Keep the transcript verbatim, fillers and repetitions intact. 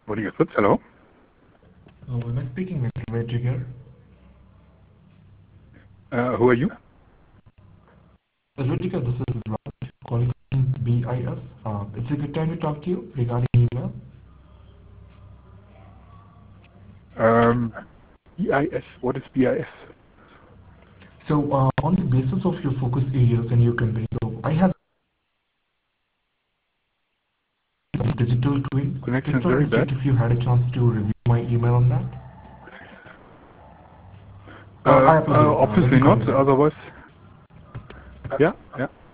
What do you got? Hello? Oh, am I speaking with Redrigger? Uh, who are you? Redrigger, this is Raj calling from B I S. Uh, it's a good time to talk to you regarding email. Um, B I S. What is B I S? So, uh, on the basis of your focus areas in your company, so I have some digital twin. Connection Just is wanted very to check bad. if you had a chance to review my email on that. Uh, Uh, I uh, apologize. Uh, let me obviously call not. you back. Otherwise, yeah, yeah.